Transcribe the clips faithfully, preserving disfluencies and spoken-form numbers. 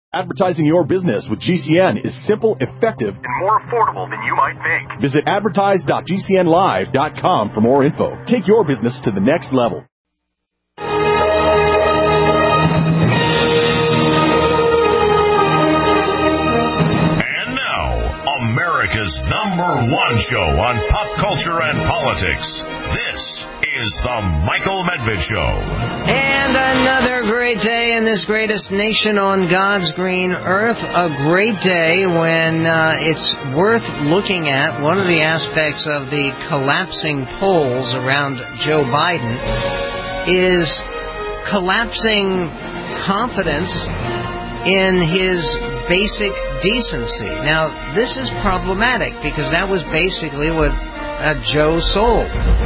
Advertising your business with G C N is simple, effective, and more affordable than you might think. Visit advertise dot g c n live dot com for more info. Take your business to the next level. And now, America's number one show on pop culture and politics. This is the Michael Medved Show. And another great day in this greatest nation on God's green earth. A great day when uh, it's worth looking at. One of the aspects of the collapsing polls around Joe Biden is collapsing confidence in his basic decency. Now, this is problematic because that was basically what uh, Joe sold.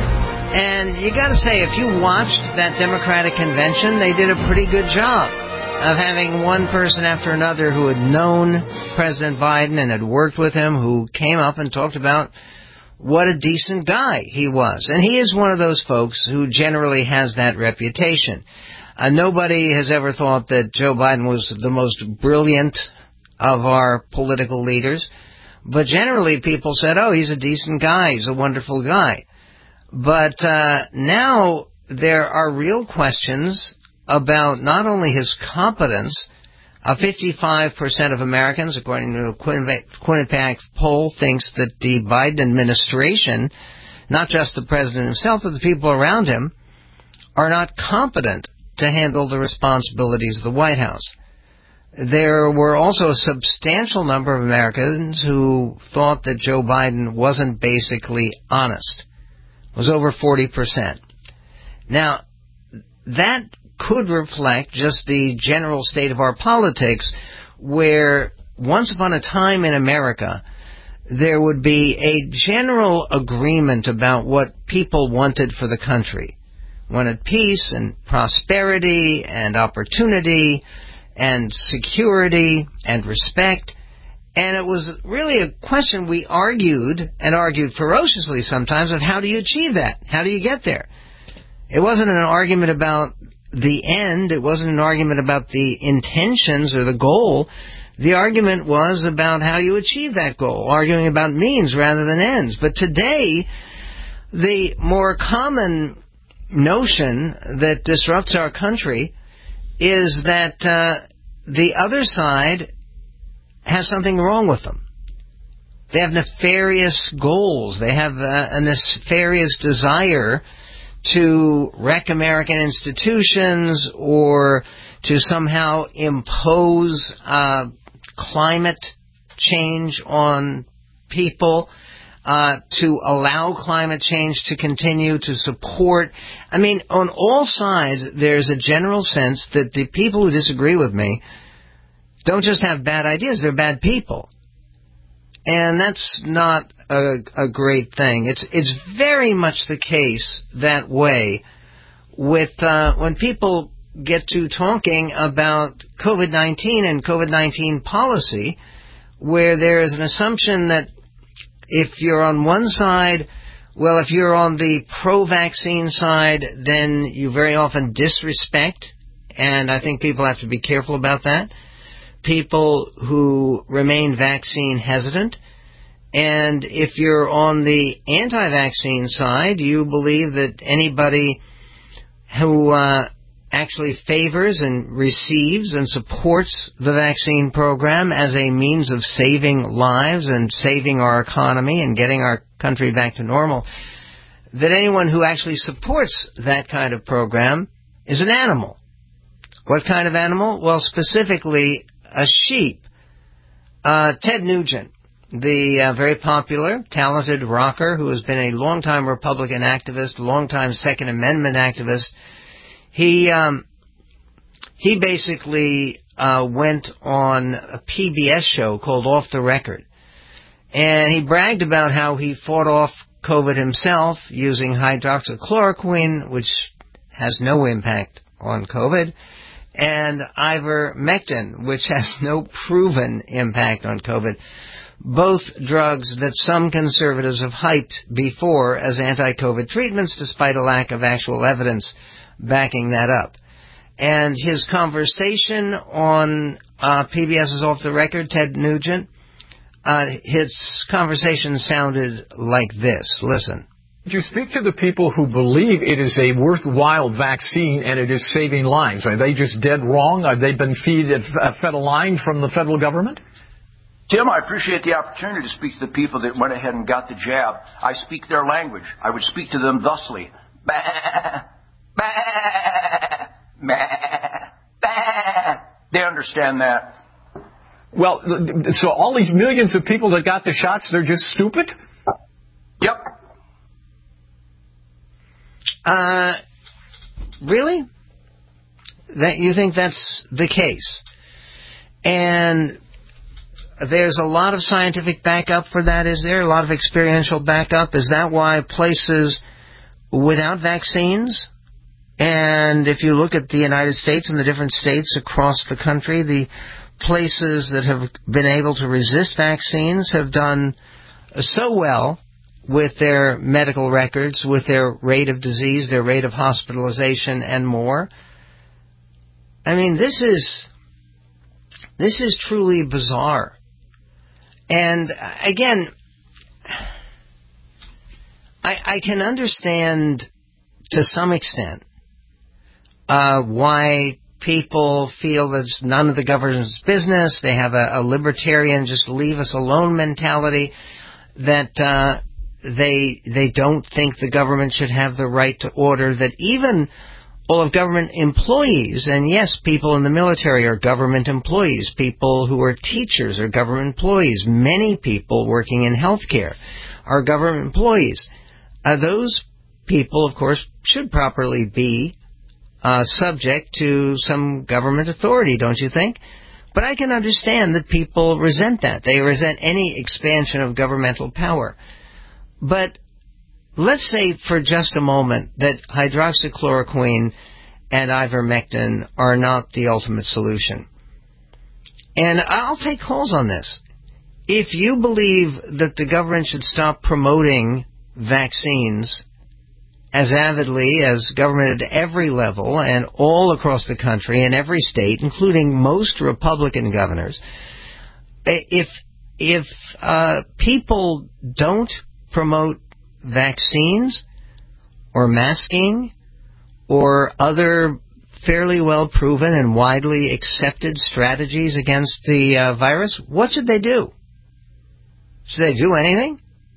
And you got to say, if you watched that Democratic convention, they did a pretty good job of having one person after another who had known President Biden and had worked with him, who came up and talked about what a decent guy he was. And he is one of those folks who generally has that reputation. Uh, nobody has ever thought that Joe Biden was the most brilliant of our political leaders. But generally people said, oh, he's a decent guy, he's a wonderful guy. But uh, now there are real questions about not only his competence. Uh, fifty-five percent of Americans, according to a Quinnipiac poll, thinks that the Biden administration, not just the president himself, but the people around him, are not competent to handle the responsibilities of the White House. There were also a substantial number of Americans who thought that Joe Biden wasn't basically honest. It was over forty percent. Now, that could reflect just the general state of our politics, where once upon a time in America, there would be a general agreement about what people wanted for the country. Wanted peace and prosperity and opportunity and security and respect. And it was really a question we argued, and argued ferociously sometimes, of how do you achieve that? How do you get there? It wasn't an argument about the end. It wasn't an argument about the intentions or the goal. The argument was about how you achieve that goal, arguing about means rather than ends. But today, the more common notion that disrupts our country is that uh, the other side has something wrong with them. They have nefarious goals. They have uh, a nefarious desire to wreck American institutions or to somehow impose uh, climate change on people, uh, to allow climate change to continue, to support. I mean, on all sides, there's a general sense that the people who disagree with me don't just have bad ideas, they're bad people. And that's not a, a great thing. It's it's very much the case that way with uh, when people get to talking about COVID nineteen and COVID nineteen policy, where there is an assumption that if you're on one side, well, if you're on the pro-vaccine side, then you very often disrespect, and I think people have to be careful about that, people who remain vaccine hesitant. And if you're on the anti-vaccine side, you believe that anybody who uh, actually favors and receives and supports the vaccine program as a means of saving lives and saving our economy and getting our country back to normal, that anyone who actually supports that kind of program is an animal. What kind of animal? Well, specifically a sheep. Uh, Ted Nugent, the uh, very popular, talented rocker who has been a longtime Republican activist, longtime Second Amendment activist, he um, he basically uh, went on a P B S show called Off the Record, and he bragged about how he fought off COVID himself using hydroxychloroquine, which has no impact on COVID, and ivermectin, which has no proven impact on COVID. Both drugs that some conservatives have hyped before as anti-COVID treatments, despite a lack of actual evidence backing that up. And his conversation on uh, P B S is off the record, Ted Nugent. Uh, his conversation sounded like this. Listen. Would you speak to the people who believe it is a worthwhile vaccine and it is saving lives? Are they just dead wrong? Have they been feed, uh, fed a line from the federal government? Tim, I appreciate the opportunity to speak to the people that went ahead and got the jab. I speak their language. I would speak to them thusly. Bah, bah, bah, bah. They understand that. Well, so all these millions of people that got the shots, they're just stupid? Yep. Uh, really? That you think that's the case? And there's a lot of scientific backup for that, is there? A lot of experiential backup? Is that why places without vaccines, and if you look at the United States and the different states across the country, the places that have been able to resist vaccines have done so well with their medical records, with their rate of disease, their rate of hospitalization, and more? I mean, this is this is truly bizarre. And again, I, I can understand to some extent uh, why people feel that it's none of the government's business. They have a, a libertarian, just leave us alone mentality, that uh, they they don't think the government should have the right to order, that even all of government employees, and yes, people in the military are government employees, people who are teachers are government employees, many people working in healthcare are government employees. Uh, those people, of course, should properly be uh, subject to some government authority, don't you think? But I can understand that people resent that. They resent any expansion of governmental power. But let's say for just a moment that hydroxychloroquine and ivermectin are not the ultimate solution. And I'll take calls on this. If you believe that the government should stop promoting vaccines as avidly as government at every level and all across the country in every state, including most Republican governors, if if uh, people don't promote vaccines or masking or other fairly well proven and widely accepted strategies against the uh, virus, what should they do? Should they do anything?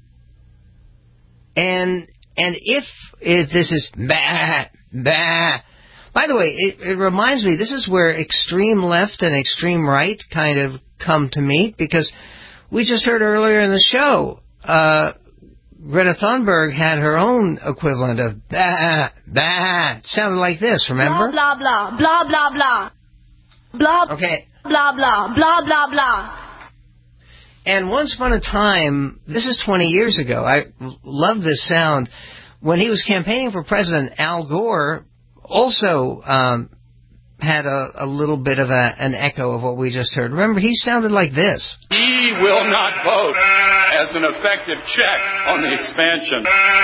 And and if, if this is bah, bah, by the way, it, it reminds me, this is where extreme left and extreme right kind of come to meet, because we just heard earlier in the show, uh, Greta Thunberg had her own equivalent of bah, bah. It sounded like this, remember? Blah, blah, blah, blah, blah, blah. Blah, okay. Blah, blah, blah, blah, blah. And once upon a time, this is twenty years ago, I love this sound, when he was campaigning for president, Al Gore also um, had a, a little bit of a, an echo of what we just heard. Remember, he sounded like this. He will not vote as an effective check on the expansion.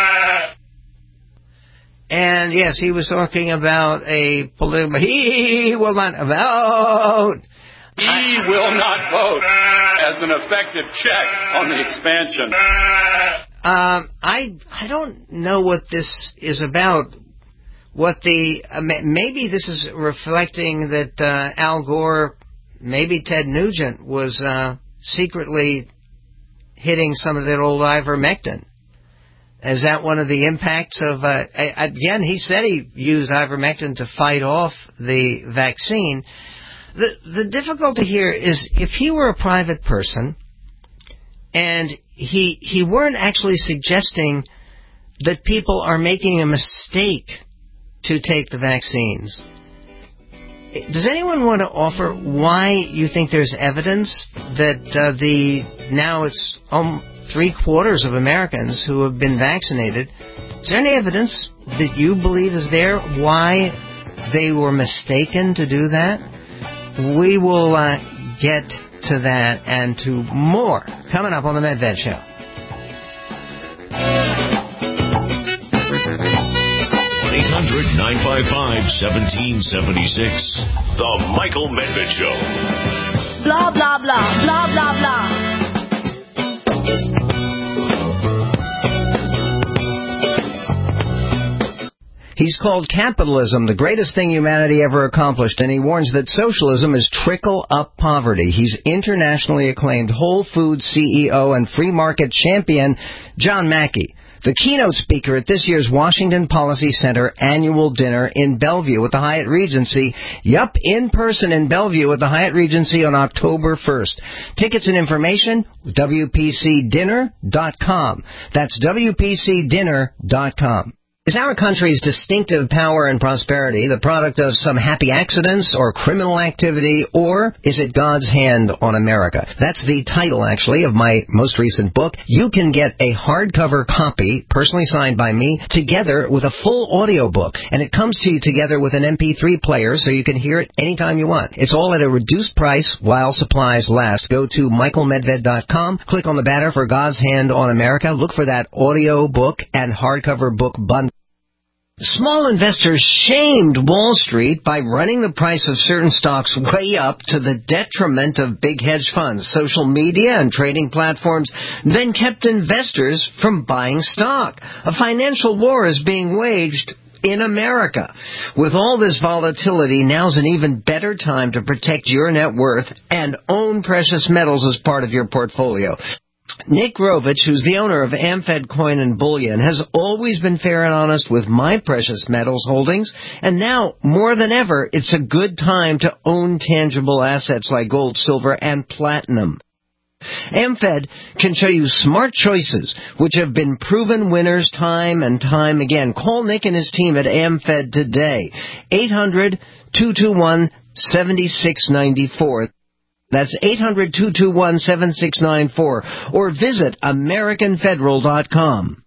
And yes, he was talking about a political... He will not vote. He I, will not vote as an effective check on the expansion. Um, I I don't know what this is about. What the uh, maybe this is reflecting that uh, Al Gore, maybe Ted Nugent was uh, secretly hitting some of that old ivermectin. Is that one of the impacts of? Uh, again, he said he used ivermectin to fight off the vaccine. The the difficulty here is if he were a private person and he he weren't actually suggesting that people are making a mistake to take the vaccines. Does anyone want to offer why you think there's evidence that uh, the now it's um, three quarters of Americans who have been vaccinated? Is there any evidence that you believe is there why they were mistaken to do that? We will uh, get to that and to more coming up on the Medved Show. one eight hundred nine five five one seven seven six. The Michael Medved Show. Blah, blah, blah. Blah, blah, blah. He's called capitalism the greatest thing humanity ever accomplished, and he warns that socialism is trickle-up poverty. He's internationally acclaimed Whole Foods C E O and free market champion John Mackey, the keynote speaker at this year's Washington Policy Center annual dinner in Bellevue at the Hyatt Regency. Yup, in person in Bellevue at the Hyatt Regency on October first. Tickets and information, W P C dinner dot com. That's W P C dinner dot com. Is our country's distinctive power and prosperity the product of some happy accidents or criminal activity, or is it God's hand on America? That's the title, actually, of my most recent book. You can get a hardcover copy, personally signed by me, together with a full audio book, and it comes to you together with an M P three player so you can hear it anytime you want. It's all at a reduced price while supplies last. Go to michael medved dot com, click on the banner for God's Hand on America, look for that audio book and hardcover book bundle. Small investors shamed Wall Street by running the price of certain stocks way up to the detriment of big hedge funds. Social media and trading platforms then kept investors from buying stock. A financial war is being waged in America. With all this volatility, now's an even better time to protect your net worth and own precious metals as part of your portfolio. Nick Grovich, who's the owner of AmFed Coin and Bullion, has always been fair and honest with my precious metals holdings, and now, more than ever, it's a good time to own tangible assets like gold, silver, and platinum. AmFed can show you smart choices, which have been proven winners time and time again. Call Nick and his team at AmFed today. eight hundred, two two one, seven six nine four. That's eight hundred, two two one, seven six nine four, or visit american federal dot com.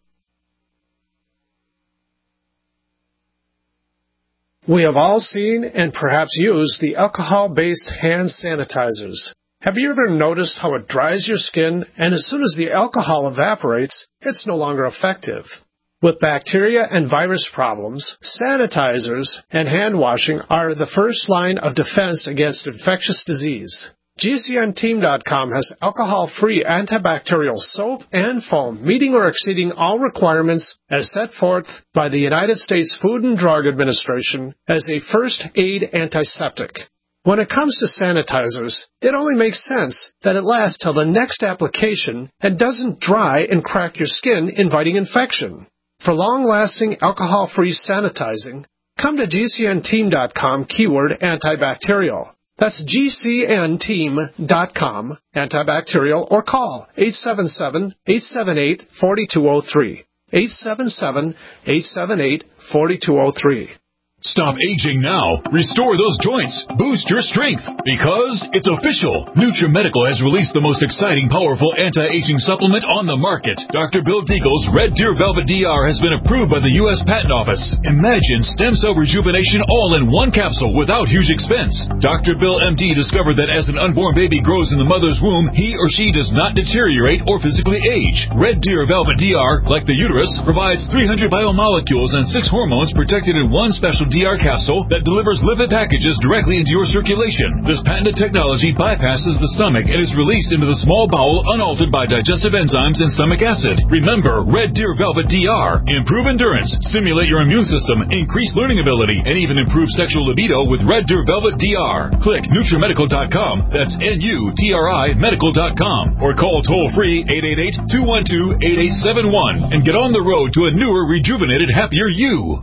We have all seen and perhaps used the alcohol-based hand sanitizers. Have you ever noticed how it dries your skin, and as soon as the alcohol evaporates, it's no longer effective? With bacteria and virus problems, sanitizers and hand washing are the first line of defense against infectious disease. G C N team dot com has alcohol-free antibacterial soap and foam, meeting or exceeding all requirements as set forth by the United States Food and Drug Administration as a first-aid antiseptic. When it comes to sanitizers, it only makes sense that it lasts till the next application and doesn't dry and crack your skin, inviting infection. For long-lasting alcohol-free sanitizing, come to G C N team dot com keyword antibacterial. That's G C N team dot com, antibacterial, or call eight seven seven, eight seven eight, four two zero three. eight seven seven, eight seven eight, four two zero three. Stop aging now. Restore those joints. Boost your strength. Because it's official. NutriMedical has released the most exciting, powerful anti-aging supplement on the market. Doctor Bill Deagle's Red Deer Velvet D R has been approved by the U S Patent Office. Imagine stem cell rejuvenation all in one capsule without huge expense. Doctor Bill M D discovered that as an unborn baby grows in the mother's womb, he or she does not deteriorate or physically age. Red Deer Velvet D R, like the uterus, provides three hundred biomolecules and six hormones protected in one special D R capsule that delivers lipid packages directly into your circulation. This patented technology bypasses the stomach and is released into the small bowel unaltered by digestive enzymes and stomach acid. Remember, Red Deer Velvet D R. Improve endurance, stimulate your immune system, increase learning ability, and even improve sexual libido with Red Deer Velvet D R. Click NutriMedical dot com, that's N U T R I medical dot com, or call toll-free eight eight eight, two one two, eight eight seven one and get on the road to a newer, rejuvenated, happier you.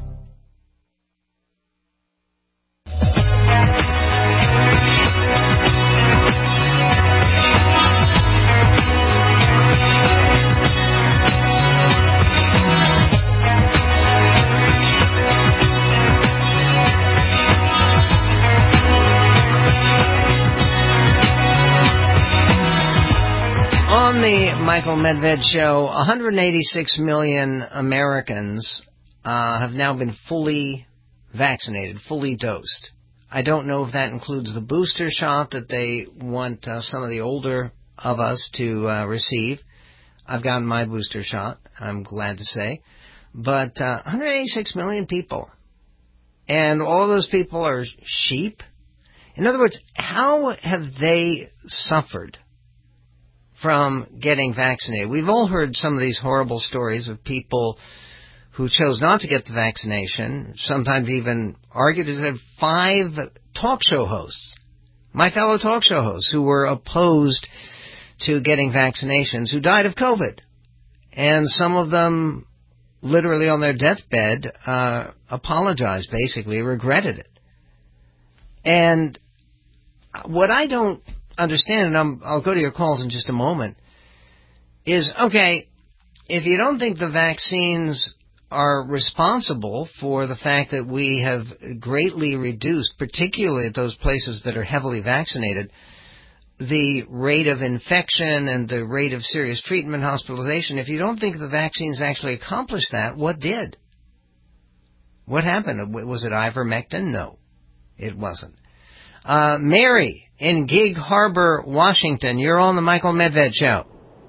On the Michael Medved Show, one hundred eighty-six million Americans uh, have now been fully vaccinated, fully dosed. I don't know if that includes the booster shot that they want uh, some of the older of us to uh, receive. I've gotten my booster shot, I'm glad to say. But uh, one hundred eighty-six million people. And all those people are sheep. In other words, how have they suffered from getting vaccinated? We've all heard some of these horrible stories of people who chose not to get the vaccination, sometimes even argued as have five talk show hosts, my fellow talk show hosts, who were opposed to getting vaccinations, who died of COVID. And some of them, literally on their deathbed, uh, apologized, basically, regretted it. And what I don't understand, and I'm, I'll go to your calls in just a moment, is, okay, if you don't think the vaccines are responsible for the fact that we have greatly reduced, particularly at those places that are heavily vaccinated, the rate of infection and the rate of serious treatment, hospitalization, if you don't think the vaccines actually accomplished that, what did? What happened? Was it ivermectin? No, it wasn't. Uh, Mary in Gig Harbor, Washington, you're on the Michael Medved Show.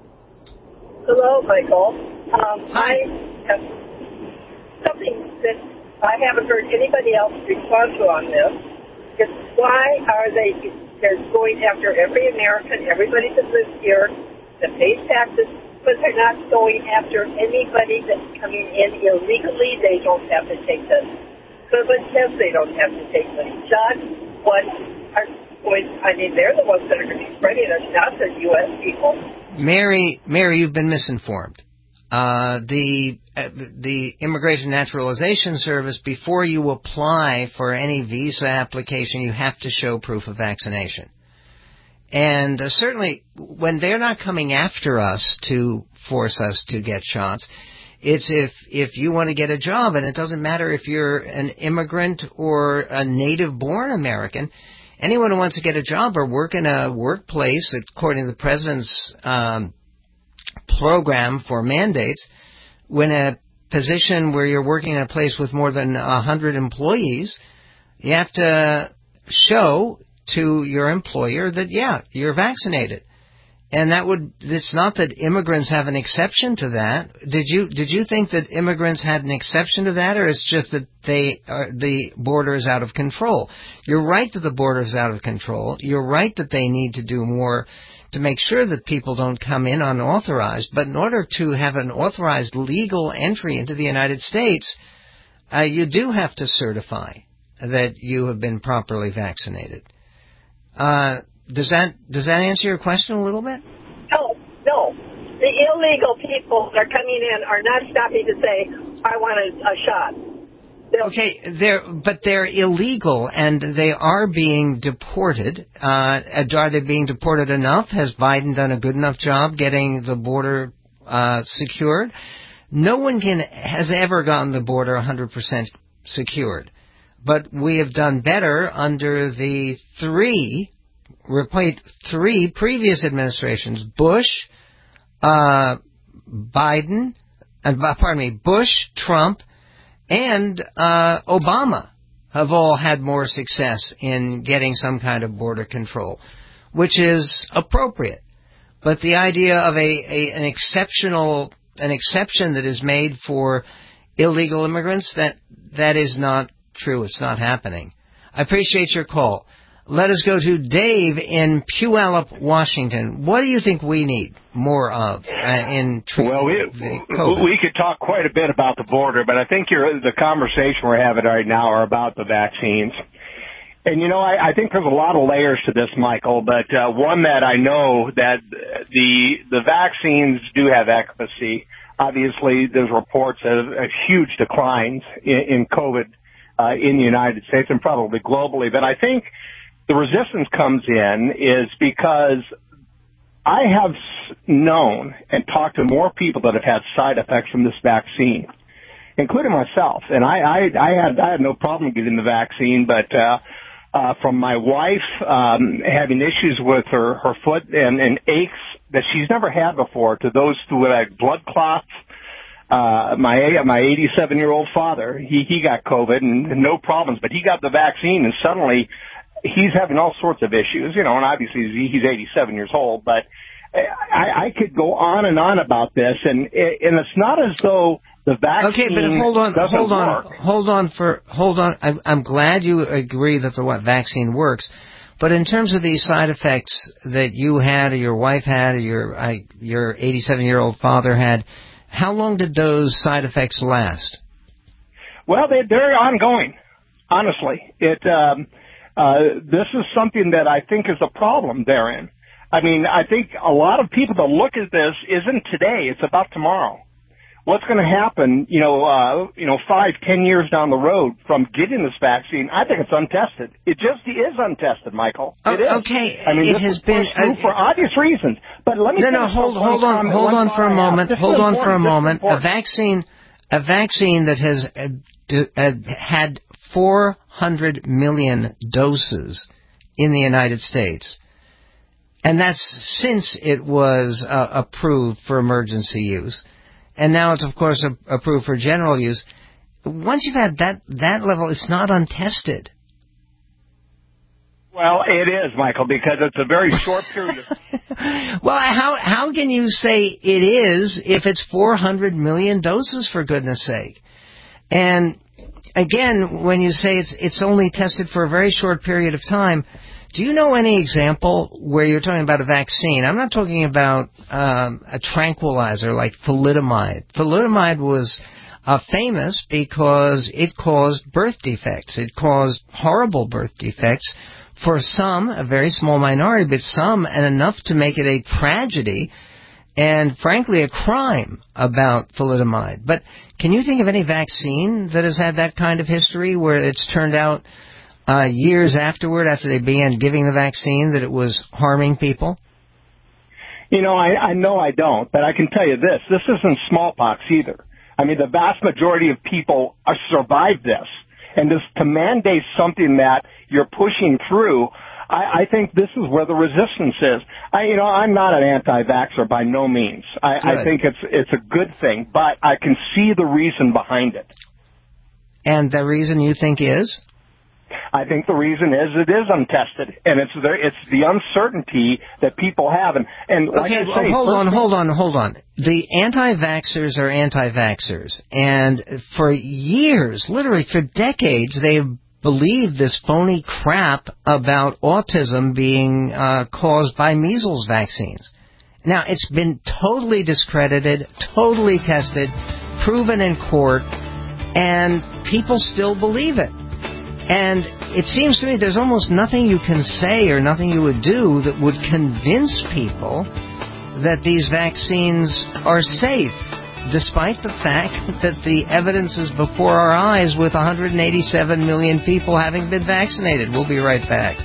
Hello, Michael. Um, Hi. I have something that I haven't heard anybody else respond to on this. Is why are they they're going after every American, everybody that lives here, that pays taxes, but they're not going after anybody that's coming in illegally? They don't have to take the COVID test. They don't have to take the shot. What are going? I mean, they're the ones that are going to be spreading it, not the U S people. Mary, Mary, you've been misinformed. Uh, the uh, the Immigration Naturalization Service, before you apply for any visa application, you have to show proof of vaccination. And uh, certainly, when they're not coming after us to force us to get shots, it's if if you want to get a job, and it doesn't matter if you're an immigrant or a native-born American. Anyone who wants to get a job or work in a workplace, according to the president's um, program for mandates, when a position where you're working in a place with more than one hundred employees, you have to show to your employer that, yeah, you're vaccinated. And that would, it's not that immigrants have an exception to that. Did you did you think that immigrants had an exception to that, or it's just that they are, the border is out of control? You're right that the border is out of control. You're right that they need to do more to make sure that people don't come in unauthorized. But in order to have an authorized legal entry into the United States, uh, you do have to certify that you have been properly vaccinated. Uh, does that does that answer your question a little bit? No, no. The illegal people that are coming in are not stopping to say, I want a, a shot. They'll Okay, they're but they're illegal, and they are being deported. Uh, are they being deported enough? Has Biden done a good enough job getting the border uh, secured? No one can has ever gotten the border one hundred percent secured, but we have done better under the three, repeat, three previous administrations: Bush, uh, Biden, and uh, pardon me, Bush, Trump, and uh, Obama have all had more success in getting some kind of border control, which is appropriate. But the idea of a, a an exceptional an exception that is made for illegal immigrants, that that is not true. It's not happening. I appreciate your call. Let us go to Dave in Puyallup, Washington. What do you think we need more of uh, in treatment? Well, we, we could talk quite a bit about the border, but I think you're, the conversation we're having right now are about the vaccines. And, you know, I, I think there's a lot of layers to this, Michael, but uh, one that I know that the the vaccines do have efficacy. Obviously, there's reports of, of huge declines in, in COVID uh, in the United States and probably globally. But I think the resistance comes in is because I have known and talked to more people that have had side effects from this vaccine, including myself. And I, I, I had I had no problem getting the vaccine, but uh, uh, from my wife um, having issues with her, her foot and, and aches that she's never had before, to those who had blood clots. Uh, my my eighty-seven-year-old father, he, he got COVID and no problems, but he got the vaccine and suddenly he's having all sorts of issues, you know, and obviously he's eighty-seven years old, but I, I could go on and on about this, and and it's not as though the vaccine okay, but hold on, doesn't hold on, work. hold on for hold on. I'm, I'm glad you agree that the what vaccine works, But in terms of these side effects that you had, or your wife had, or your uh, your eighty-seven-year-old father had, how long did those side effects last? Well, they, they're ongoing. Honestly, it um, uh, this is something that I think is a problem therein. I mean, I think a lot of people that look at this isn't today; it's about tomorrow. What's going to happen, you know, uh, you know, five, ten years down the road from getting this vaccine? I think it's untested. It just is untested, Michael. It is. Okay, I mean, it this has is been uh, for obvious reasons. But let me no, no, hold, hold on, hold on for a moment. Hold on for a moment. A vaccine, a vaccine that has uh, uh, had four hundred million doses in the United States, and that's since it was uh, approved for emergency use. And now it's, of course, a, approved for general use. Once you've had that that level, it's not untested. Well, it is, Michael, because it's a very short period of Well, how how can you say it is if it's four hundred million doses, for goodness sake? And again, when you say it's it's only tested for a very short period of time, do you know any example where you're talking about a vaccine? I'm not talking about um, a tranquilizer like thalidomide. Thalidomide was uh, famous because it caused birth defects. It caused horrible birth defects for some, a very small minority, but some, and enough to make it a tragedy and, frankly, a crime about thalidomide. But can you think of any vaccine that has had that kind of history where it's turned out Uh, years afterward, after they began giving the vaccine, that it was harming people? You know, I, I know I don't, but I can tell you this. This isn't smallpox either. I mean, the vast majority of people are, survive this. And this, to mandate something that you're pushing through, I, I think this is where the resistance is. I, you know, I'm not an anti-vaxxer by no means. I, I think it's it's a good thing, but I can see the reason behind it. And the reason you think is? I think the reason is it is untested, and it's the, it's the uncertainty that people have. And, and like okay, I well, say, hold on, hold on, hold on. The anti-vaxxers are anti-vaxxers, and for years, literally for decades, they've believed this phony crap about autism being uh, caused by measles vaccines. Now, it's been totally discredited, totally tested, proven in court, and people still believe it. And it seems to me there's almost nothing you can say or nothing you would do that would convince people that these vaccines are safe, despite the fact that the evidence is before our eyes with one hundred eighty-seven million people having been vaccinated. We'll be right back.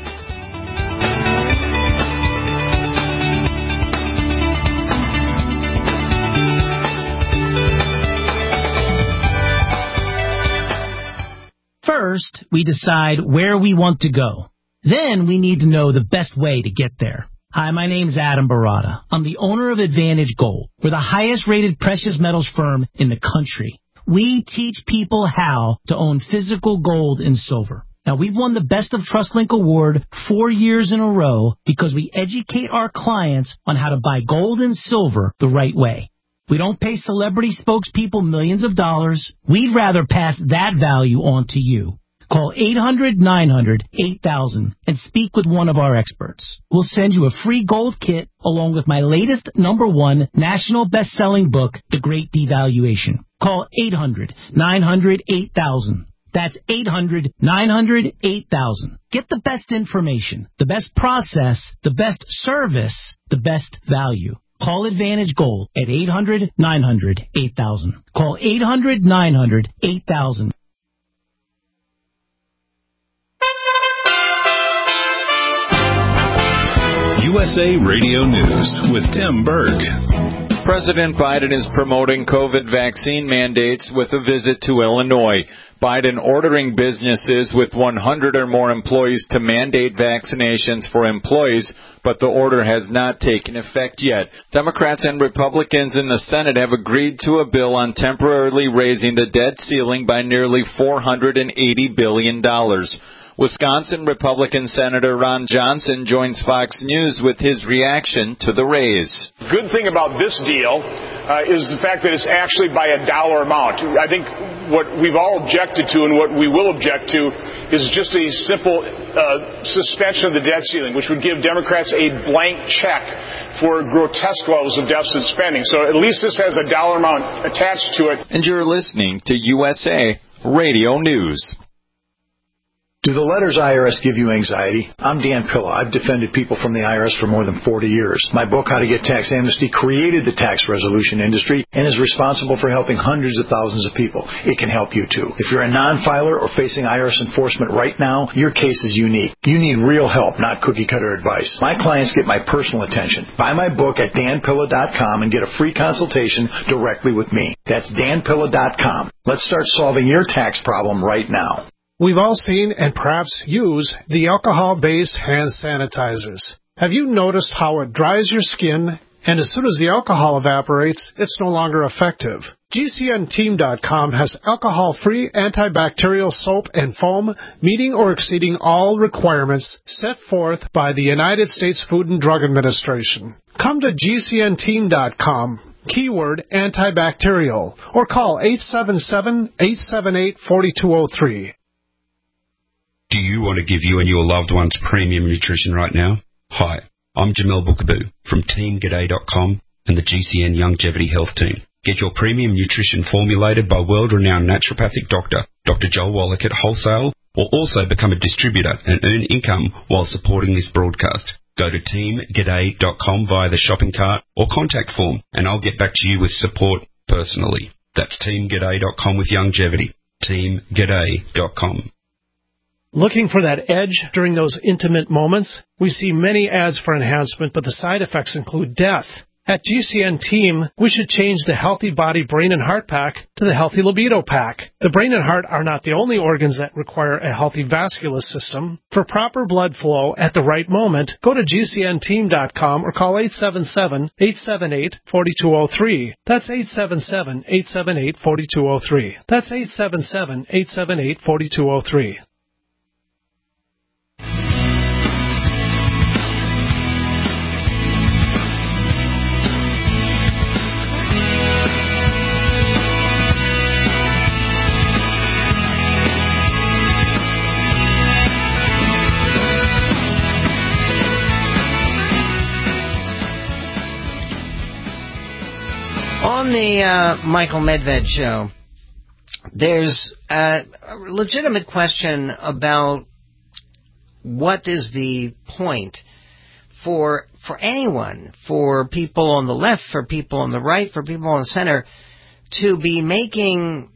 First, we decide where we want to go. Then we need to know the best way to get there. Hi, my name's Adam Barada. I'm the owner of Advantage Gold. We're the highest rated precious metals firm in the country. We teach people how to own physical gold and silver. Now, we've won the Best of TrustLink Award four years in a row because we educate our clients on how to buy gold and silver the right way. We don't pay celebrity spokespeople millions of dollars. We'd rather pass that value on to you. Call eight hundred nine hundred eight thousand and speak with one of our experts. We'll send you a free gold kit along with my latest number one national best-selling book, The Great Devaluation. Call eight hundred nine hundred eight thousand. That's eight hundred nine hundred eight thousand. Get the best information, the best process, the best service, the best value. Call Advantage Gold at eight hundred nine hundred eight thousand. Call eight hundred nine hundred eight thousand. U S A Radio News with Tim Berg. President Biden is promoting COVID vaccine mandates with a visit to Illinois. Biden ordering businesses with one hundred or more employees to mandate vaccinations for employees, but the order has not taken effect yet. Democrats and Republicans in the Senate have agreed to a bill on temporarily raising the debt ceiling by nearly four hundred eighty billion dollars. Wisconsin Republican Senator Ron Johnson joins Fox News with his reaction to the raise. Good thing about this deal uh, is the fact that it's actually by a dollar amount. I think what we've all objected to and what we will object to is just a simple uh, suspension of the debt ceiling, which would give Democrats a blank check for grotesque levels of deficit spending. So at least this has a dollar amount attached to it. And you're listening to U S A Radio News. Do the letters I R S give you anxiety? I'm Dan Pilla. I've defended people from the I R S for more than forty years. My book, How to Get Tax Amnesty, created the tax resolution industry and is responsible for helping hundreds of thousands of people. It can help you, too. If you're a non-filer or facing I R S enforcement right now, your case is unique. You need real help, not cookie-cutter advice. My clients get my personal attention. Buy my book at dan pilla dot com and get a free consultation directly with me. That's dan pilla dot com. Let's start solving your tax problem right now. We've all seen and perhaps use the alcohol-based hand sanitizers. Have you noticed how it dries your skin, and as soon as the alcohol evaporates, it's no longer effective? G C N team dot com has alcohol-free antibacterial soap and foam meeting or exceeding all requirements set forth by the United States Food and Drug Administration. Come to G C N team dot com. Keyword antibacterial, or call eight seven seven, eight seven eight, four two zero three. Do you want to give you and your loved ones premium nutrition right now? Hi, I'm Jamel Bookaboo from team g'day dot com and the G C N Longevity Health Team. Get your premium nutrition formulated by world-renowned naturopathic doctor, Doctor Joel Wallach at wholesale, or also become a distributor and earn income while supporting this broadcast. Go to team g'day dot com via the shopping cart or contact form, and I'll get back to you with support personally. That's team g'day dot com with longevity. team g'day dot com. Looking for that edge during those intimate moments? We see many ads for enhancement, but the side effects include death. At G C N Team, we should change the Healthy Body Brain and Heart Pack to the Healthy Libido Pack. The brain and heart are not the only organs that require a healthy vascular system. For proper blood flow at the right moment, go to G C N team dot com or call eight seven seven, eight seven eight, four two zero three. That's eight seven seven, eight seven eight, four two zero three. That's eight seven seven, eight seven eight, four two zero three. On the uh, Michael Medved show, there's a legitimate question about what is the point for for anyone, for people on the left, for people on the right, for people on the center, to be making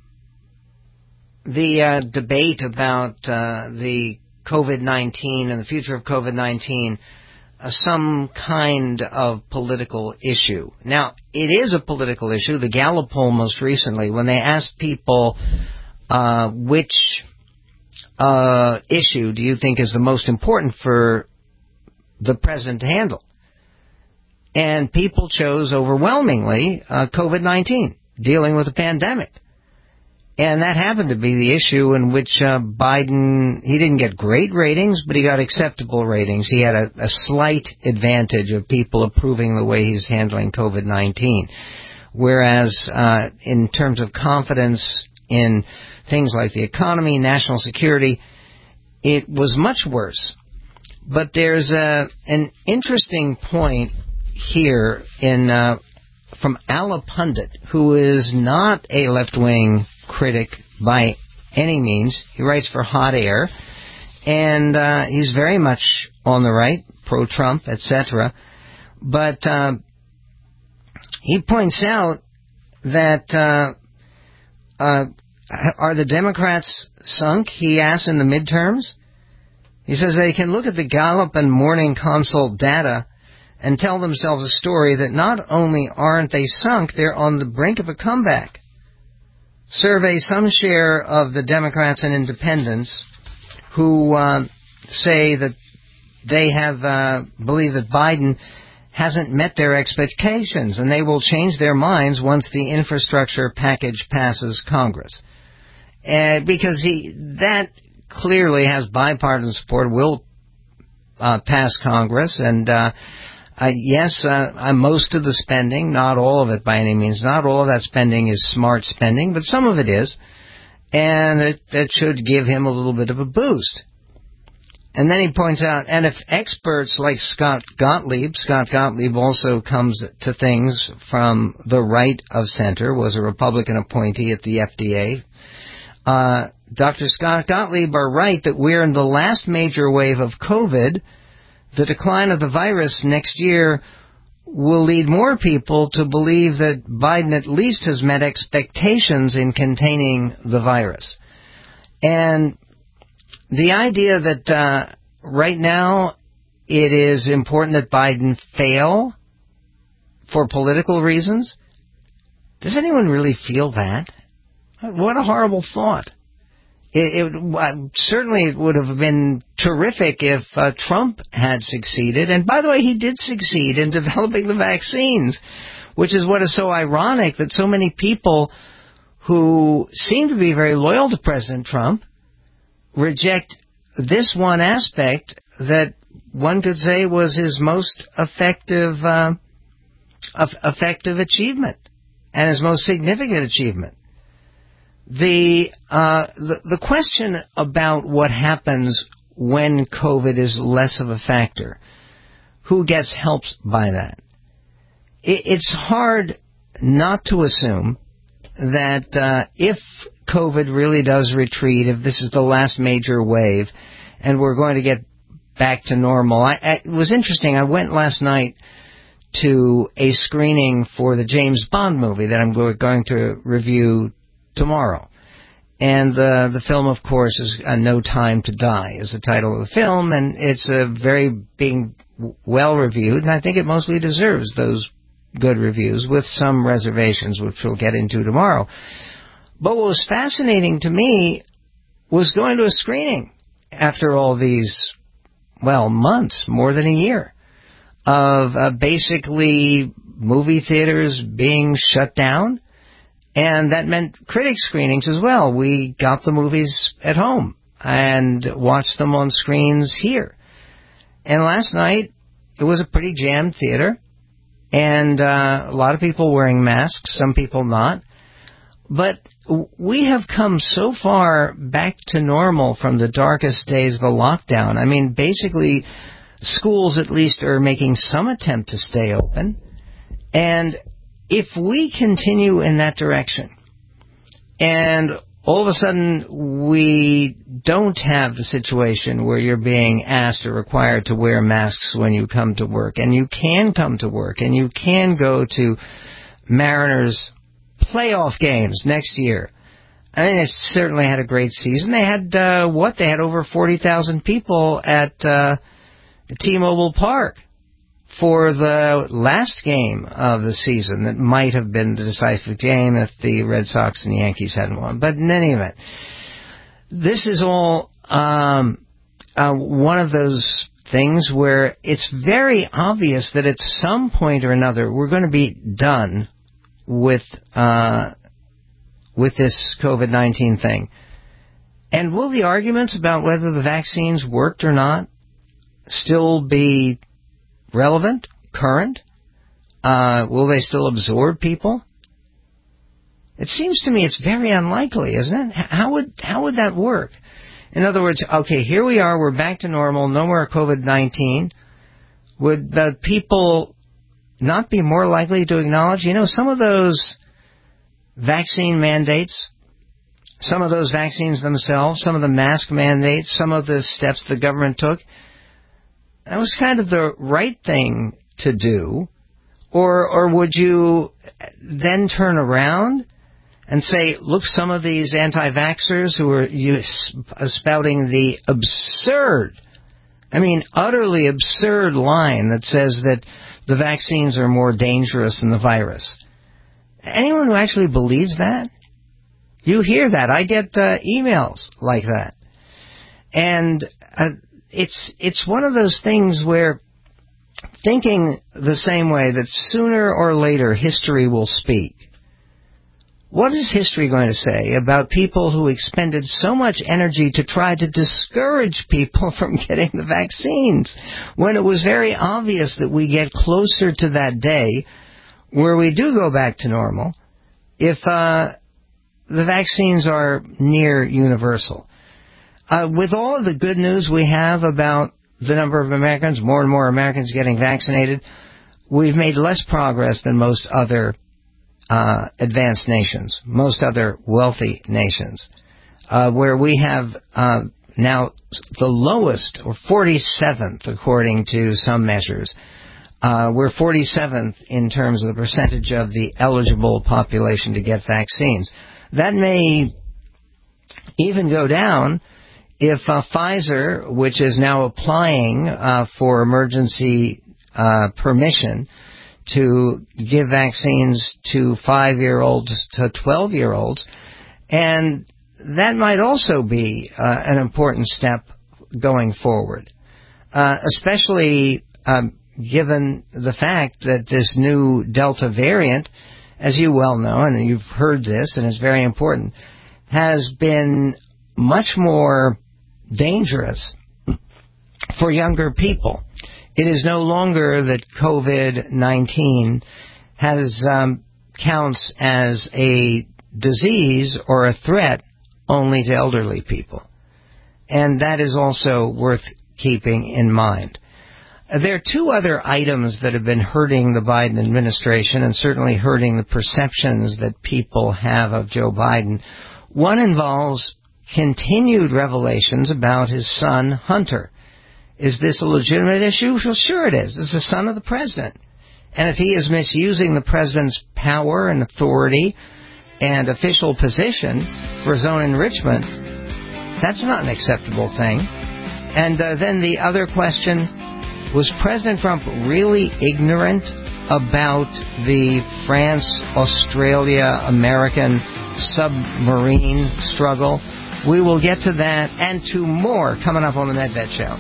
the uh, debate about uh, the COVID nineteen and the future of COVID nineteen Uh, some kind of political issue. Now, it is a political issue. The Gallup poll most recently, when they asked people uh, which uh, issue do you think is the most important for the president to handle, and people chose overwhelmingly uh, COVID nineteen, dealing with the pandemic. And that happened to be the issue in which uh, Biden, he didn't get great ratings, but he got acceptable ratings. He had a, a slight advantage of people approving the way he's handling COVID nineteen. Whereas uh, in terms of confidence in things like the economy, national security, it was much worse. But there's a, an interesting point here in uh, from Alla Pundit, who is not a left-wing critic by any means. He writes for Hot Air, and uh, he's very much on the right, pro-Trump, et cetera. But uh, he points out that uh, uh, are the Democrats sunk? He asks in the midterms. He says they can look at the Gallup and Morning Consult data and tell themselves a story that not only aren't they sunk, they're on the brink of a comeback. Survey some share of the Democrats and independents who uh, say that they have uh, believe that Biden hasn't met their expectations, and they will change their minds once the infrastructure package passes Congress. Uh, because he that clearly has bipartisan support, will uh, pass Congress, and uh, uh, yes, uh, most of the spending, not all of it by any means, not all of that spending is smart spending, but some of it is, and it, it should give him a little bit of a boost. And then he points out, and if experts like Scott Gottlieb, Scott Gottlieb also comes to things from the right of center, was a Republican appointee at the F D A. Uh, Doctor Scott Gottlieb are right that we're in the last major wave of COVID. The decline of the virus next year will lead more people to believe that Biden at least has met expectations in containing the virus. And the idea that uh, right now it is important that Biden fail for political reasons, does anyone really feel that? What a horrible thought. It, it uh, certainly it would have been terrific if uh, Trump had succeeded. And by the way, he did succeed in developing the vaccines, which is what is so ironic that so many people who seem to be very loyal to President Trump reject this one aspect that one could say was his most effective uh, effective achievement and his most significant achievement. The, uh, the the question about what happens when COVID is less of a factor, who gets helped by that? It, it's hard not to assume that uh, if COVID really does retreat, if this is the last major wave, and we're going to get back to normal. I, I, it was interesting. I went last night to a screening for the James Bond movie that I'm going to review tomorrow. And uh, the film, of course, is uh, No Time to Die, is the title of the film, and it's a very being well-reviewed, and I think it mostly deserves those good reviews, with some reservations, which we'll get into tomorrow. But what was fascinating to me was going to a screening after all these, well, months, more than a year, of uh, basically movie theaters being shut down. And that meant critic screenings as well. We got the movies at home and watched them on screens here. And last night, it was a pretty jammed theater, and uh, a lot of people wearing masks, some people not. But we have come so far back to normal from the darkest days of the lockdown. I mean, basically, schools at least are making some attempt to stay open. And if we continue in that direction, and all of a sudden we don't have the situation where you're being asked or required to wear masks when you come to work, and you can come to work, and you can go to Mariners playoff games next year. I mean, they certainly had a great season. They had, uh, what? They had over forty thousand people at uh, T-Mobile Park for the last game of the season that might have been the decisive game if the Red Sox and the Yankees hadn't won. But in any event, this is all um, uh, one of those things where it's very obvious that at some point or another we're going to be done with uh, with this COVID nineteen thing. And will the arguments about whether the vaccines worked or not still be relevant, current? Uh, will they still absorb people? It seems to me it's very unlikely, isn't it? How would how would that work? In other words, okay, here we are, we're back to normal, no more COVID nineteen. Would the people not be more likely to acknowledge, you know, some of those vaccine mandates, some of those vaccines themselves, some of the mask mandates, some of the steps the government took, that was kind of the right thing to do? Or or would you then turn around and say, look, some of these anti-vaxxers who are spouting the absurd, I mean, utterly absurd line that says that the vaccines are more dangerous than the virus. Anyone who actually believes that? You hear that. I get uh, emails like that. And uh, it's it's one of those things where thinking the same way that sooner or later history will speak. What is history going to say about people who expended so much energy to try to discourage people from getting the vaccines when it was very obvious that we get closer to that day where we do go back to normal if uh, the vaccines are near universal? Uh, with all of the good news we have about the number of Americans, more and more Americans getting vaccinated, we've made less progress than most other uh, advanced nations, most other wealthy nations, uh, where we have uh, now the lowest, or forty-seventh, according to some measures. Uh, we're forty-seventh in terms of the percentage of the eligible population to get vaccines. That may even go down if uh, Pfizer, which is now applying uh, for emergency uh, permission to give vaccines to five-year-olds to twelve-year-olds, and that might also be uh, an important step going forward, uh, especially um, given the fact that this new Delta variant, as you well know, and you've heard this, and it's very important, has been much more dangerous for younger people. It is no longer that COVID nineteen has um, counts as a disease or a threat only to elderly people. And that is also worth keeping in mind. There are two other items that have been hurting the Biden administration and certainly hurting the perceptions that people have of Joe Biden. One involves continued revelations about his son, Hunter. Is this a legitimate issue? Well, sure it is. It's the son of the president. And if he is misusing the president's power and authority and official position for his own enrichment, that's not an acceptable thing. And uh, then the other question, was President Trump really ignorant about the France-Australia-American submarine struggle? We will get to that and to more coming up on the Medved Show.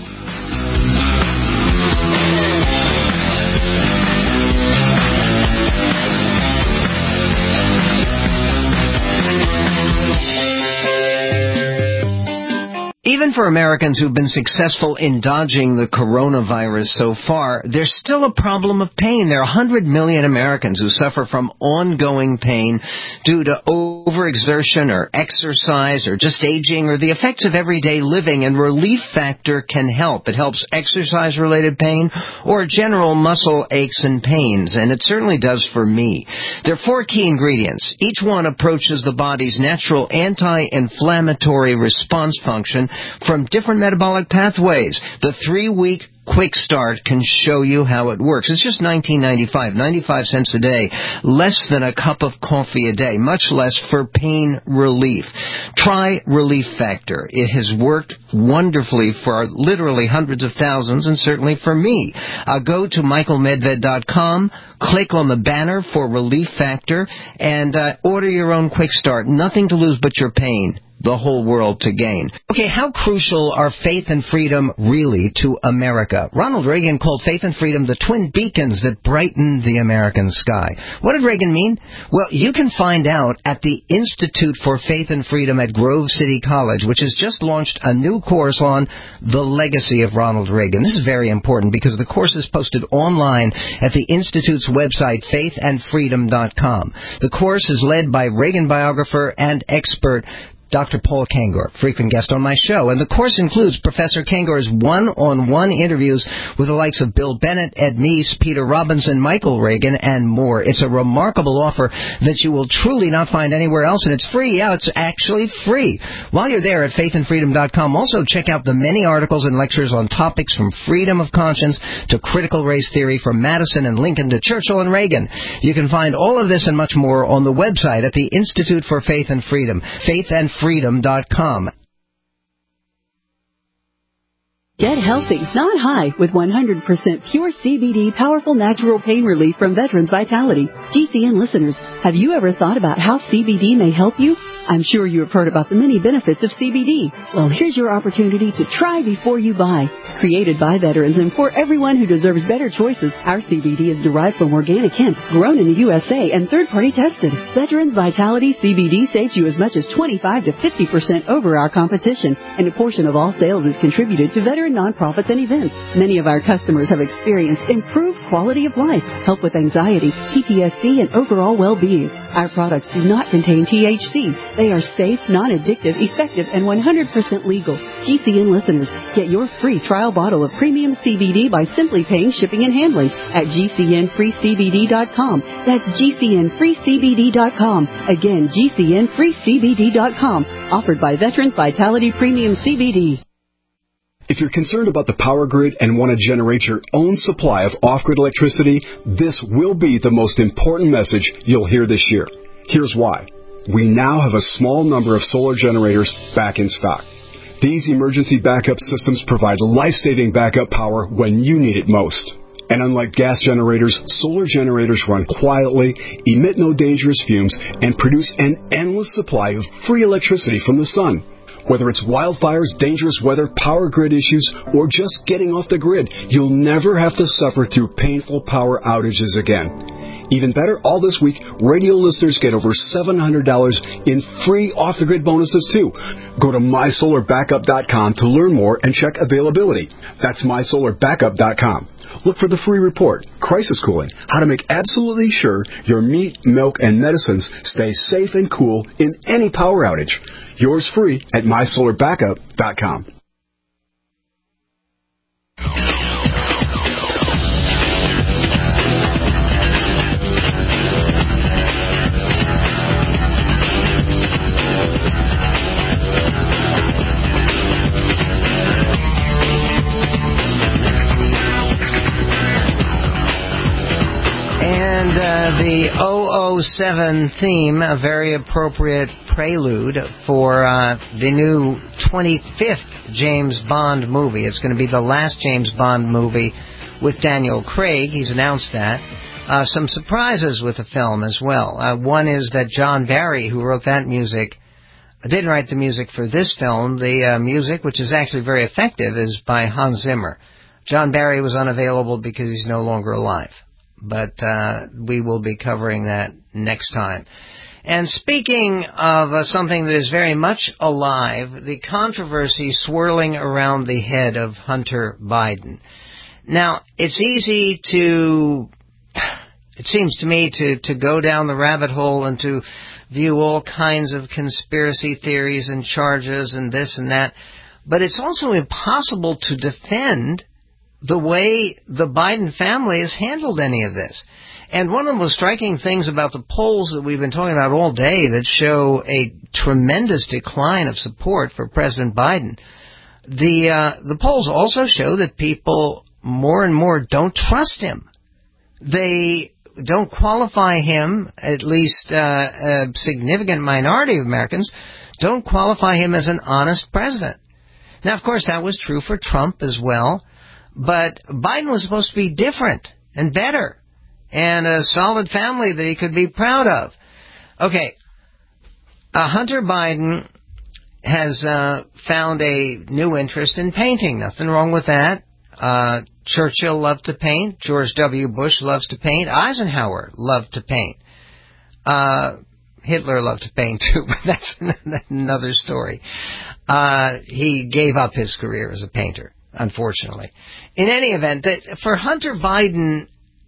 Even for Americans who've been successful in dodging the coronavirus so far, there's still a problem of pain. There are one hundred million Americans who suffer from ongoing pain due to overexertion or exercise or just aging or the effects of everyday living, and Relief Factor can help. It helps exercise-related pain or general muscle aches and pains, and it certainly does for me. There are four key ingredients. Each one approaches the body's natural anti-inflammatory response function from different metabolic pathways. The three-week Quick Start can show you how it works. It's just nineteen ninety-five, ninety-five cents a day, less than a cup of coffee a day, much less for pain relief. Try Relief Factor. It has worked wonderfully for literally hundreds of thousands, and certainly for me. Uh, go to michael medved dot com, click on the banner for Relief Factor, and uh, order your own Quick Start. Nothing to lose but your pain. The whole world to gain. Okay, how crucial are faith and freedom really to America? Ronald Reagan called faith and freedom the twin beacons that brighten the American sky. What did Reagan mean? Well, you can find out at the Institute for Faith and Freedom at Grove City College, which has just launched a new course on the legacy of Ronald Reagan. This is very important because the course is posted online at the Institute's website, faith and freedom dot com. The course is led by Reagan biographer and expert Doctor Paul Kengor, frequent guest on my show. And the course includes Professor Kengor's one-on-one interviews with the likes of Bill Bennett, Ed Meese, Peter Robinson, Michael Reagan, and more. It's a remarkable offer that you will truly not find anywhere else, and it's free. Yeah, it's actually free. While you're there at faith and freedom dot com, also check out the many articles and lectures on topics from freedom of conscience to critical race theory, from Madison and Lincoln to Churchill and Reagan. You can find all of this and much more on the website at the Institute for Faith and Freedom, faith and freedom dot com. Get healthy, not high, with one hundred percent pure C B D powerful natural pain relief from Veterans Vitality. G C N listeners, have you ever thought about how C B D may help you? I'm sure you have heard about the many benefits of C B D. Well, here's your opportunity to try before you buy. Created by veterans and for everyone who deserves better choices, our C B D is derived from organic hemp, grown in the U S A and third-party tested. Veterans Vitality C B D saves you as much as twenty-five to fifty percent over our competition, and a portion of all sales is contributed to veteran nonprofits and events. Many of our customers have experienced improved quality of life, help with anxiety, P T S D, and overall well-being. Our products do not contain T H C. They are safe, non-addictive, effective, and one hundred percent legal. G C N listeners, get your free trial bottle of premium C B D by simply paying shipping and handling at G C N free C B D dot com. That's G C N free C B D dot com. Again, G C N free C B D dot com. Offered by Veterans Vitality Premium C B D. If you're concerned about the power grid and want to generate your own supply of off-grid electricity, this will be the most important message you'll hear this year. Here's why. We now have a small number of solar generators back in stock. These emergency backup systems provide life-saving backup power when you need it most. And unlike gas generators, solar generators run quietly, emit no dangerous fumes, and produce an endless supply of free electricity from the sun. Whether it's wildfires, dangerous weather, power grid issues, or just getting off the grid, you'll never have to suffer through painful power outages again. Even better, all this week, radio listeners get over seven hundred dollars in free off-the-grid bonuses, too. Go to my solar backup dot com to learn more and check availability. That's my solar backup dot com. Look for the free report, Crisis Cooling, how to make absolutely sure your meat, milk, and medicines stay safe and cool in any power outage. Yours free at my solar backup dot com. And uh, the oh oh seven theme, a very appropriate prelude for uh, the new twenty-fifth James Bond movie. It's going to be the last James Bond movie with Daniel Craig. He's announced that. Uh, some surprises with the film as well. Uh, one is that John Barry, who wrote that music, didn't write the music for this film. The uh, music, which is actually very effective, is by Hans Zimmer. John Barry was unavailable because he's no longer alive. But uh, we will be covering that next time. And speaking of uh, something that is very much alive, the controversy swirling around the head of Hunter Biden. Now, it's easy to, it seems to me, to, to go down the rabbit hole and to view all kinds of conspiracy theories and charges and this and that. But it's also impossible to defend the way the Biden family has handled any of this. And one of the most striking things about the polls that we've been talking about all day that show a tremendous decline of support for President Biden, the uh, the polls also show that people more and more don't trust him. They don't qualify him, at least uh, a significant minority of Americans, don't qualify him as an honest president. Now, of course, that was true for Trump as well. But Biden was supposed to be different and better and a solid family that he could be proud of. Okay, uh, Hunter Biden has uh, found a new interest in painting. Nothing wrong with that. Uh, Churchill loved to paint. George W. Bush loves to paint. Eisenhower loved to paint. Uh, Hitler loved to paint too, but that's another story. Uh, he gave up his career as a painter, unfortunately. In any event, that for Hunter Biden,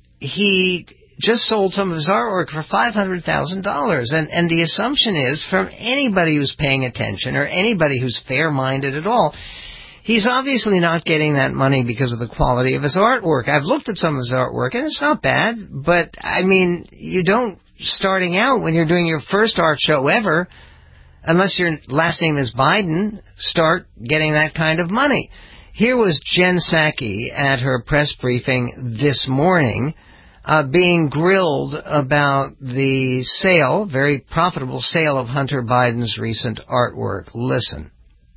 he just sold some of his artwork for five hundred thousand dollars. And, and the assumption is, from anybody who's paying attention or anybody who's fair-minded at all, he's obviously not getting that money because of the quality of his artwork. I've looked at some of his artwork, and it's not bad. But, I mean, you don't, starting out, when you're doing your first art show ever, unless your last name is Biden, start getting that kind of money. Here was Jen Psaki at her press briefing this morning, uh, being grilled about the sale, very profitable sale of Hunter Biden's recent artwork. Listen.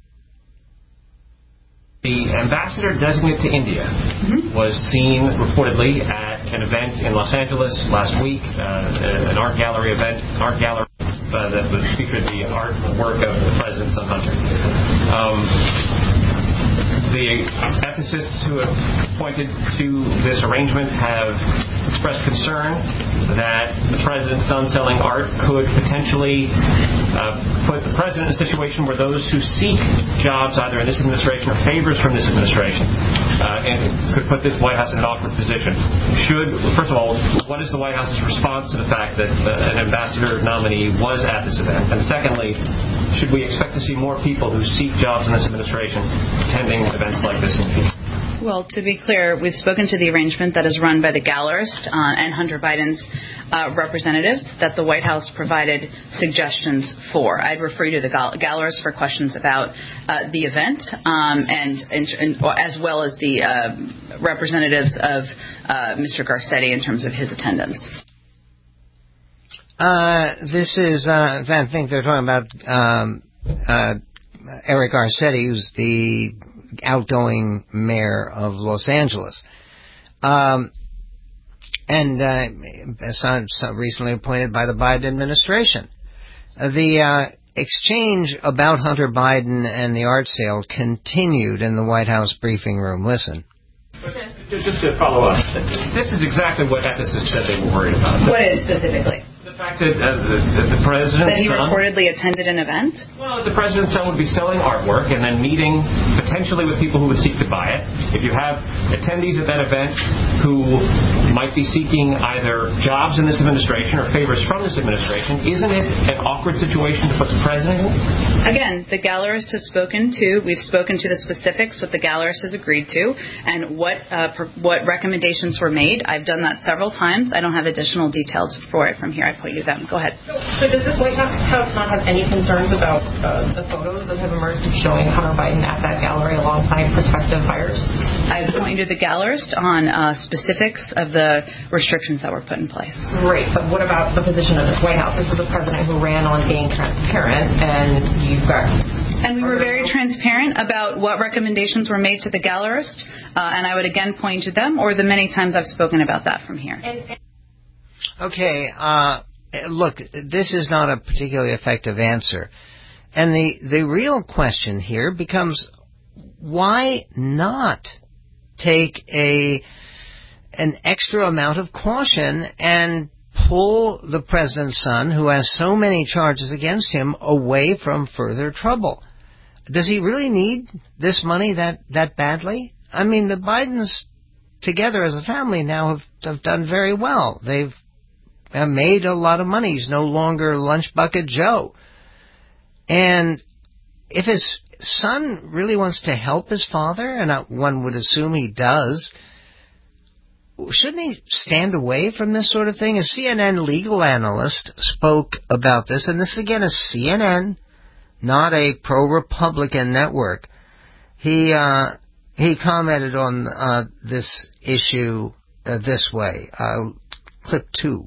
The ambassador designate to India mm-hmm. was seen reportedly at an event in Los Angeles last week, uh, an art gallery event, an art gallery uh, that featured the artwork of the president's son Hunter. Um, the ethicists who have pointed to this arrangement have expressed concern that the president's son selling art could potentially uh, put the president in a situation where those who seek jobs either in this administration or favors from this administration uh, and could put this White House in an awkward position. Should, first of all, what is the White House's response to the fact that uh, an ambassador nominee was at this event? And secondly, should we expect to see more people who seek jobs in this administration attending events like this in the future? Well, to be clear, we've spoken to the arrangement that is run by the Gallerist uh, and Hunter Biden's uh, representatives that the White House provided suggestions for. I'd refer you to the Gallerist for questions about uh, the event um, and, and, and as well as the uh, representatives of uh, Mister Garcetti in terms of his attendance. Uh, this is, uh, I think they're talking about um, uh, Eric Garcetti, who's the outgoing mayor of Los Angeles. Um, and uh, so, so recently appointed by the Biden administration. Uh, the uh, exchange about Hunter Biden and the art sale continued in the White House briefing room. Listen. Just, just to follow up, this is exactly what ethicists said they were worried about. What is specifically? The fact that uh, the, the president's That he son, reportedly attended an event? Well, the president's son would be selling artwork and then meeting potentially with people who would seek to buy it. If you have attendees at that event who might be seeking either jobs in this administration or favors from this administration, isn't it an awkward situation to put the president in? Again, the Gallerist has spoken to, we've spoken to the specifics, what the Gallerist has agreed to, and what uh, per, what recommendations were made. I've done that several times. I don't have additional details for it from here. I put you them. Go ahead. So, so does this White House not have any concerns about uh, the photos that have emerged showing Hunter Biden at that gallery alongside prospective buyers? I point you to the Gallerist on uh, specifics of the restrictions that were put in place. Great, but what about the position of this White House? This is a president who ran on being transparent, and you've got... And we were very transparent about what recommendations were made to the Gallerist, uh, and I would again point to them or the many times I've spoken about that from here. And, and okay, uh... Look, this is not a particularly effective answer. And the, the real question here becomes, why not take a an extra amount of caution and pull the president's son, who has so many charges against him, away from further trouble? Does he really need this money that, that badly? I mean, the Bidens together as a family now have, have done very well. They've made a lot of money. He's no longer Lunch Bucket Joe. And if his son really wants to help his father, and one would assume he does, shouldn't he stand away from this sort of thing? A C N N legal analyst spoke about this, and this again is C N N, not a pro-Republican network. He uh, he commented on uh, this issue uh, this way. Uh, clip two.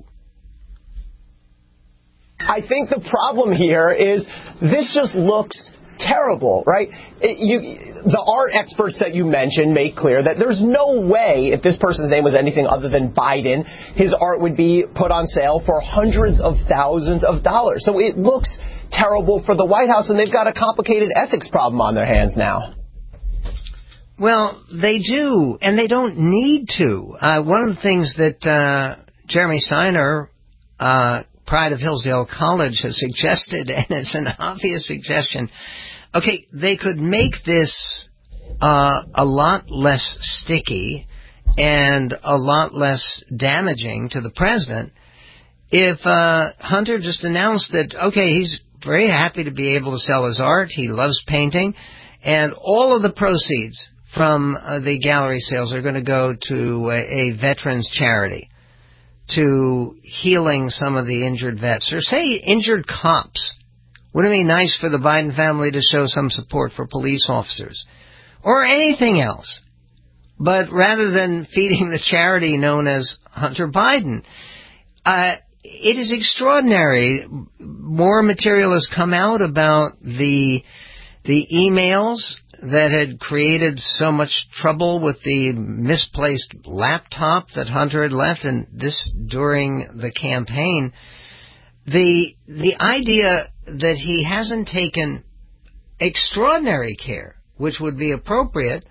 I think the problem here is this just looks terrible, right? It, you, the art experts that you mentioned make clear that there's no way, if this person's name was anything other than Biden, his art would be put on sale for hundreds of thousands of dollars. So it looks terrible for the White House, and they've got a complicated ethics problem on their hands now. Well, they do, and they don't need to. Uh, one of the things that uh, Jeremy Steiner, uh, Pride of Hillsdale College, has suggested, and it's an obvious suggestion, okay, they could make this uh, a lot less sticky and a lot less damaging to the president if uh, Hunter just announced that, okay, he's very happy to be able to sell his art, he loves painting, and all of the proceeds from uh, the gallery sales are going to go to a, a veterans charity, to healing some of the injured vets, or say injured cops. Wouldn't it be nice for the Biden family to show some support for police officers, or anything else? But rather than feeding the charity known as Hunter Biden, uh, it is extraordinary. More material has come out about the the emails that had created so much trouble with the misplaced laptop that Hunter had left, and this during the campaign. The the idea that he hasn't taken extraordinary care which would be appropriate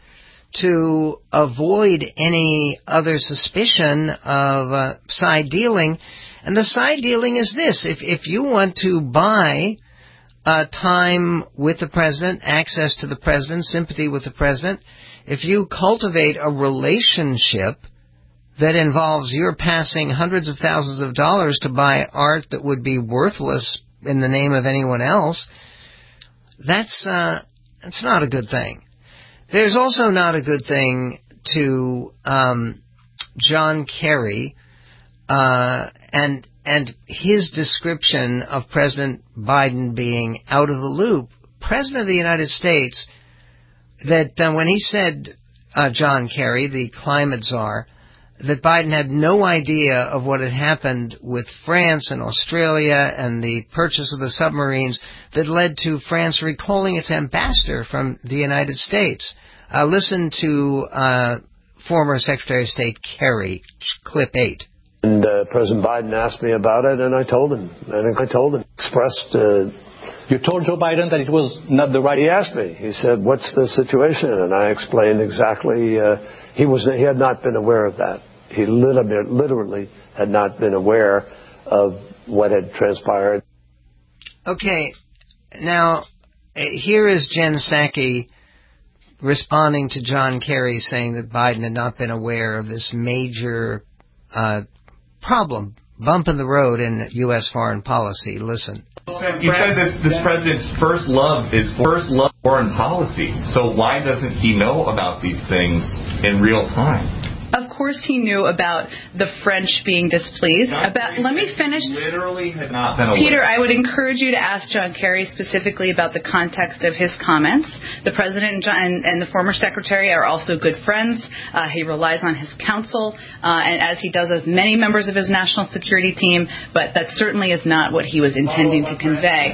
to avoid any other suspicion of uh, side dealing. And the side dealing is this. If, if you want to buy uh, time with the president, access to the president, sympathy with the president, if you cultivate a relationship that involves your passing hundreds of thousands of dollars to buy art that would be worthless in the name of anyone else, that's uh, that's not a good thing. There's also not a good thing to um, John Kerry uh, and and his description of President Biden being out of the loop. President of the United States, that uh, when he said, uh, John Kerry, the climate czar, that Biden had no idea of what had happened with France and Australia and the purchase of the submarines that led to France recalling its ambassador from the United States. Uh, listen to uh, former Secretary of State Kerry, clip eight. And uh, President Biden asked me about it, and I told him. And I told him, expressed... Uh, you told Joe Biden that it was not the right... He asked me. He said, what's the situation? And I explained exactly... Uh, he was he had not been aware of that. He literally had not been aware of what had transpired. Okay, now, here is Jen Psaki responding to John Kerry saying that Biden had not been aware of this major uh, problem, bump in the road in U S foreign policy. Listen. You said this, this president's first love is first love foreign policy. So why doesn't he know about these things in real time? Of course he knew about the French being displeased. John about Kerry let me finish. Literally had not been aware. Peter, I would encourage you to ask John Kerry specifically about the context of his comments. The president and, John, and, and the former secretary are also good friends. Uh, he relies on his counsel, uh, and as he does as many members of his national security team, but that certainly is not what he was intending to convey.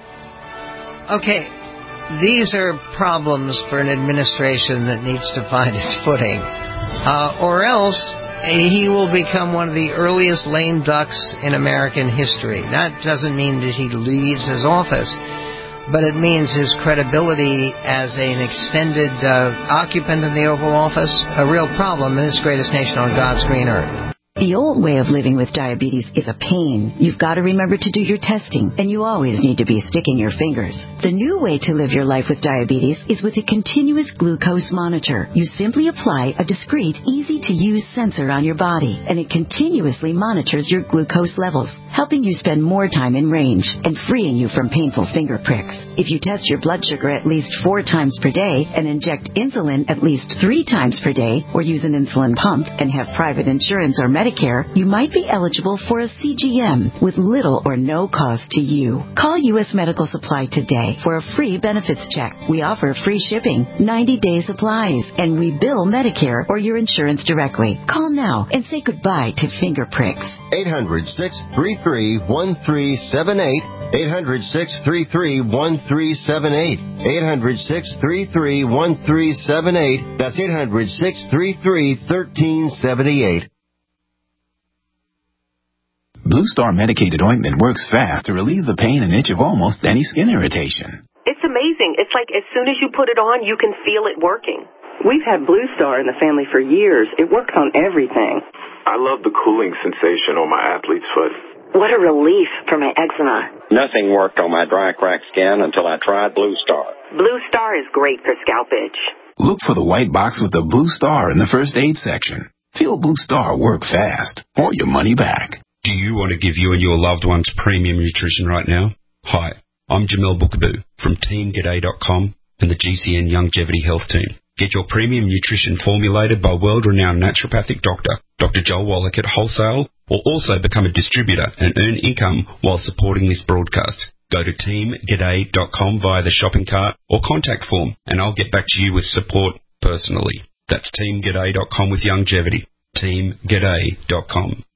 Okay, these are problems for an administration that needs to find its footing. Uh, or else he will become one of the earliest lame ducks in American history. That doesn't mean that he leaves his office, but it means his credibility as an extended uh, occupant in the Oval Office, a real problem in this greatest nation on God's green earth. The old way of living with diabetes is a pain. You've got to remember to do your testing, and you always need to be sticking your fingers. The new way to live your life with diabetes is with a continuous glucose monitor. You simply apply a discreet, easy-to-use sensor on your body, and it continuously monitors your glucose levels, helping you spend more time in range and freeing you from painful finger pricks. If you test your blood sugar at least four times per day and inject insulin at least three times per day, or use an insulin pump and have private insurance or Medicare, you might be eligible for a C G M with little or no cost to you. Call U S Medical Supply today for a free benefits check. We offer free shipping, ninety-day supplies, and we bill Medicare or your insurance directly. Call now and say goodbye to finger pricks. eight hundred, six three three, one three seven eight. eight hundred, six three three, one three seven eight. eight hundred, six three three, one three seven eight. That's eight hundred, six three three, one three seven eight. Blue Star medicated ointment works fast to relieve the pain and itch of almost any skin irritation. It's amazing. It's like as soon as you put it on, you can feel it working. We've had Blue Star in the family for years. It works on everything. I love the cooling sensation on my athlete's foot. What a relief for my eczema. Nothing worked on my dry, cracked skin until I tried Blue Star. Blue Star is great for scalp itch. Look for the white box with the Blue Star in the first aid section. Feel Blue Star work fast, or your money back. Do you want to give you and your loved ones premium nutrition right now? Hi, I'm Jamel Bookaboo from Team G'day dot com and the G C N Longevity Health Team. Get your premium nutrition formulated by world-renowned naturopathic doctor, Doctor Joel Wallach at wholesale, or also become a distributor and earn income while supporting this broadcast. Go to Team G'day dot com via the shopping cart or contact form, and I'll get back to you with support personally. That's Team G'day dot com with longevity. Team G'day dot com.